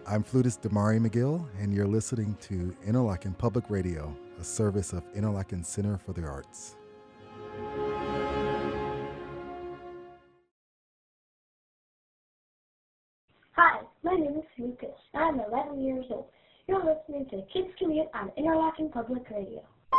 I'm flutist Damari McGill, and you're listening to Interlaken Public Radio, a service of Interlaken Center for the Arts. Hi, my name is Lucas. I'm 11 years old. You're listening to Kids Commute on Interlaken Public Radio.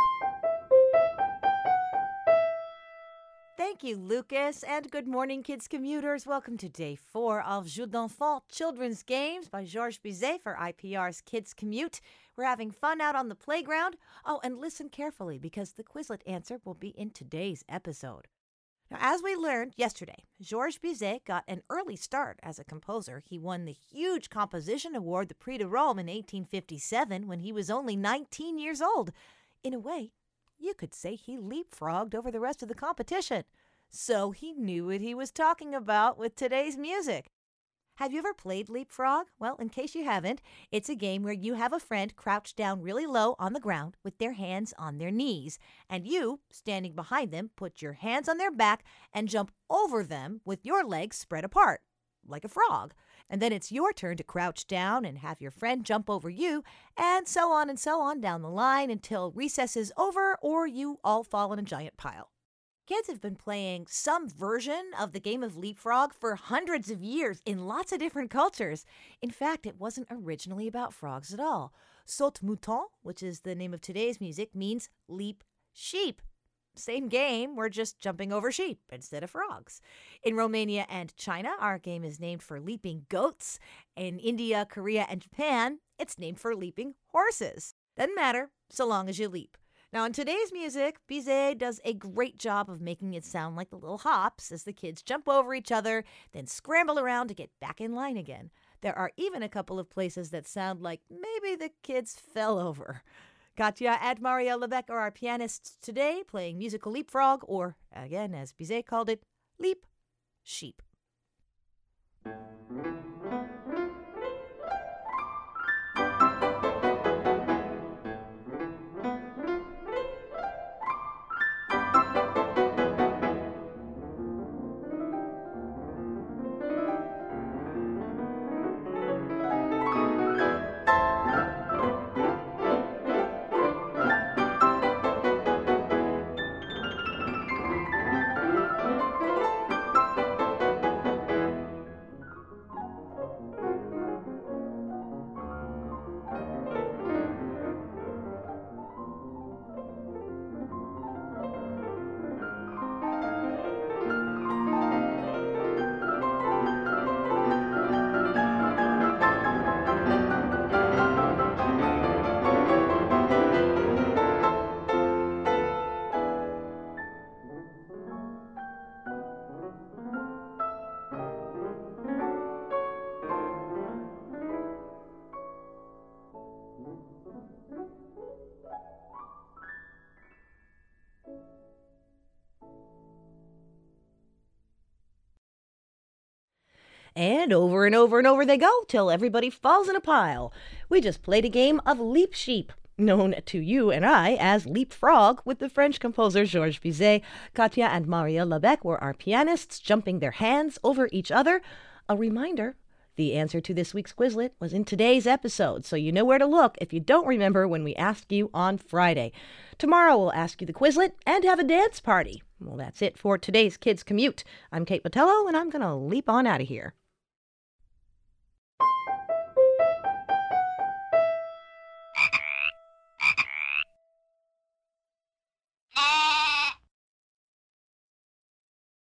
Thank you, Lucas, and good morning, kids commuters. Welcome to Day 4 of Jeux d'Enfants Children's Games by Georges Bizet for IPR's Kids Commute. We're having fun out on the playground. Oh, and listen carefully because the Quizlet answer will be in today's episode. Now, as we learned yesterday, Georges Bizet got an early start as a composer. He won the huge composition award, the Prix de Rome, in 1857 when he was only 19 years old. In a way, you could say he leapfrogged over the rest of the competition. So he knew what he was talking about with today's music. Have you ever played Leapfrog? Well, in case you haven't, it's a game where you have a friend crouched down really low on the ground with their hands on their knees. And you, standing behind them, put your hands on their back and jump over them with your legs spread apart, like a frog. And then it's your turn to crouch down and have your friend jump over you, and so on down the line until recess is over or you all fall in a giant pile. Kids have been playing some version of the game of Leapfrog for hundreds of years in lots of different cultures. In fact, it wasn't originally about frogs at all. Saute-mouton, which is the name of today's music, means leap sheep. Same game, we're just jumping over sheep instead of frogs. In Romania and China, our game is named for leaping goats. In India, Korea, and Japan, it's named for leaping horses. Doesn't matter, so long as you leap. Now, in today's music, Bizet does a great job of making it sound like the little hops as the kids jump over each other, then scramble around to get back in line again. There are even a couple of places that sound like maybe the kids fell over. Katya and Maria Lebec are our pianists today, playing musical leapfrog, or, again, as Bizet called it, leap sheep. And over they go till everybody falls in a pile. We just played a game of Leap Sheep, known to you and I as Leapfrog, with the French composer Georges Bizet. Katya and Maria Lebec were our pianists, jumping their hands over each other. A reminder, the answer to this week's Quizlet was in today's episode, so you know where to look if you don't remember when we asked you on Friday. Tomorrow we'll ask you the Quizlet and have a dance party. Well, that's it for today's Kids Commute. I'm Kate Botello, and I'm going to leap on out of here.